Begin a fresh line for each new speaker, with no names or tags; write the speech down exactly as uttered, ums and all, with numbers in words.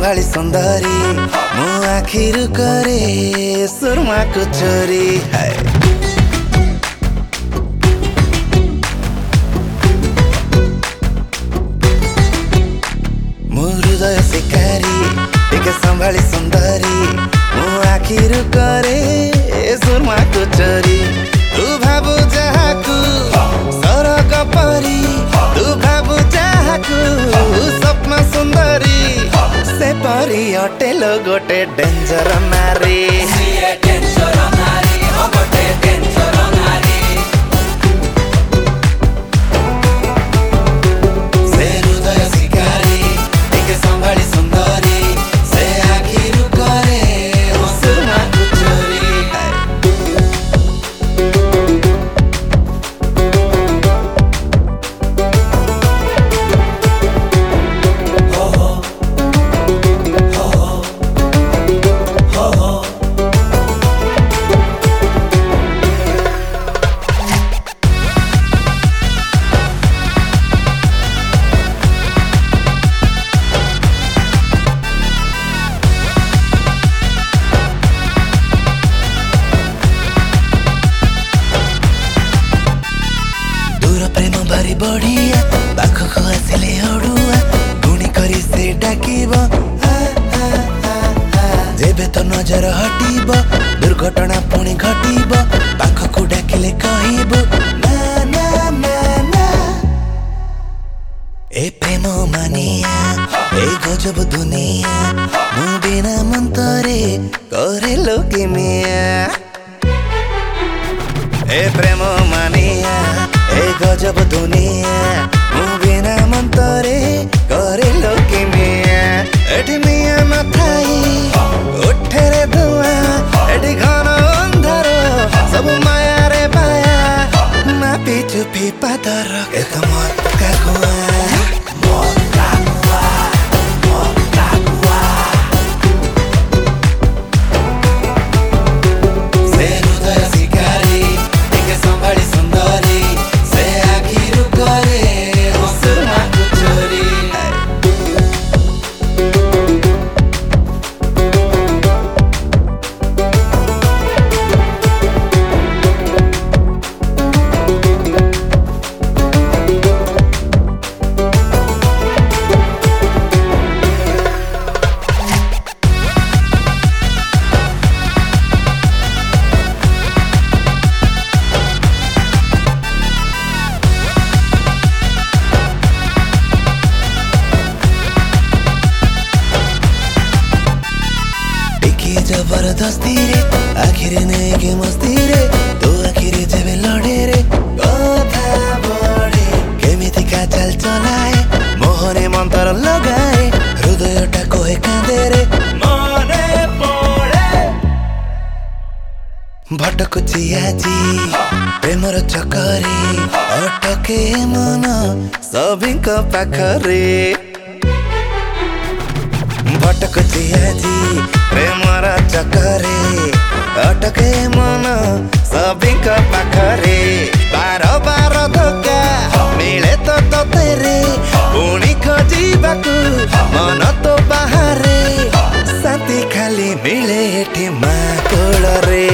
संभाली सुंदरी मो आखिर करे सुरमा को चोरी है मो हृदय शिकारी टिके संभाली सुंदरी मो आखिर करे सुरमा को चोरी तू भाबु जहाकू सरक परी तू भाबु जहाकू स्वप्न सुंदरी से परी अटेल गोटे डेंजर नारी
डेंजर नारी हो गोटे डेंजर नारी
से हृदय शिकारी टिके संभाली सुंदरी से आखिर करे सुरमा को चोरी भारी बढ़िया पाखक आसिले अड़ुआ गुणी करी से डाकिब जेबे तो नजर हटिब दुर्घटना पुणी घटिब पाखक डाकिले कहब ना ना ना ना ए प्रेम मानिया ए गजब दुनिया मु बिना मंतरे करे लोके मिया ए प्रेम मानिया ए गजब दुनिया मु बिना मंतरे करे लोके मिया एठी मिया न थाई उठे रे धुआं एठी घन अंधार सब माया रे माया मा पिछु फिपा दर ए त मत काकुआ जबरदस्ती रे आखिर नहीं के मस्ती रे तो आखिर जेबे लड़े रे कथा बड़े केमिति का चल चलाए मोहने मंत्र लगाए हृदयटा कोहे कांदे रे मने पड़े भटकुची आजी प्रेमर चकरे अटके मन सभिंक पाखरे भटकुची आजी प्रेमर चकरे अटके मन सभिंक पाखरे बार बार धोका मिले तो तेरे पुणी खोजिबाकू मन तो बाहरे शांति खाली मिले एठी माँ कोल रे।